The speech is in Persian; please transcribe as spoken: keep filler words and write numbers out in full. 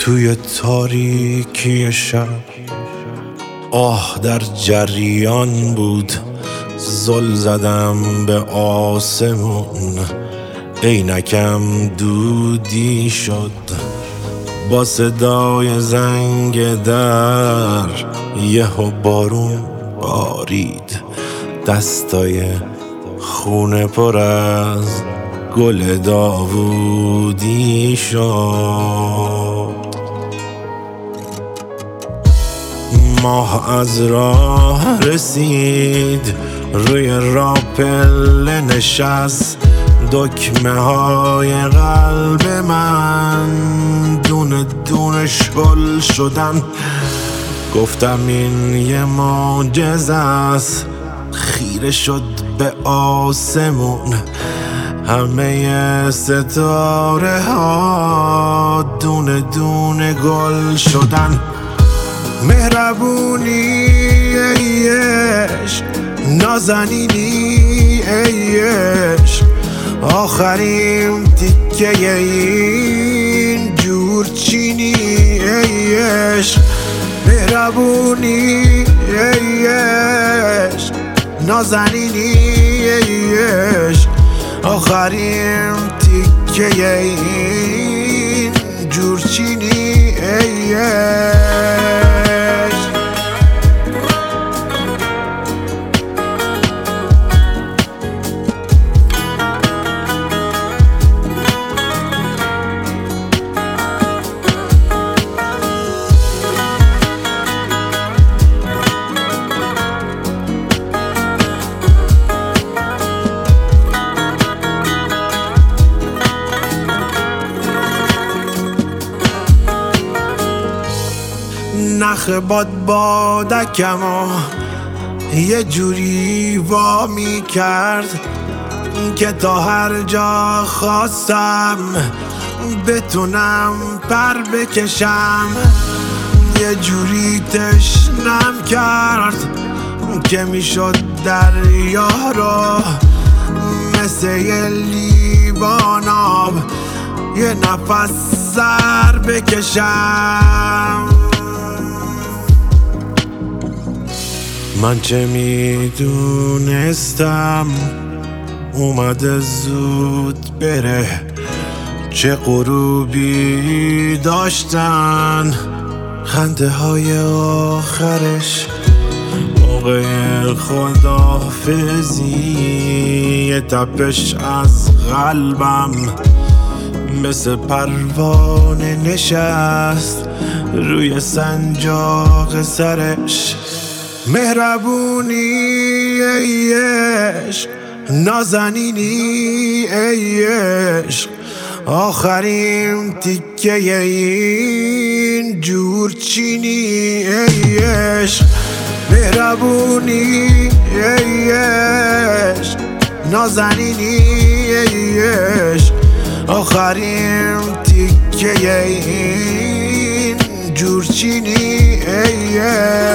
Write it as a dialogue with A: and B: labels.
A: توی تاریکی شب آه در جریان بود، زل زدم به آسمون، عینکم دودی شد با صدای زنگ در. یهو بارون بارید، دستای خونه پر از گل داوودی شد. ماه از راه رسید، روی راپل نشست، دکمه های قلب من دونه دونه شل شدن. گفتم این یه معجزه است، خیره شد به آسمون، همه ستاره ها دونه دونه گل شدن. مهربونی ای عشق، نازنینی ای عشق، آخرین تیکه این جورچینی ای عشق. مهربونی ای عشق، نازنینی ای عشق، آخرین تیکه این جورچینی ای عشق. نخ باد بادکمو یه جوری وا می کرد که تا هر جا خواستم بتونم پر بکشم. یه جوری تشنم کرد که میشد دریا رو مثل یه لیوان آب یه نفس سر بکشم. من چه میدونستم اومده زود بره، چه غروبی داشتن خنده های آخرش. موقع خداحافظی یه تپش از قلبم مثل پروانه نشست روی سنجاق سرش. مهربونی ای عشق، نازنینی ای عشق، آخرین تیکه این جورچینی ای عشق. مهربونی ای عشق، نازنینی ای عشق، آخرین تیکه این جورچینی ای عشق.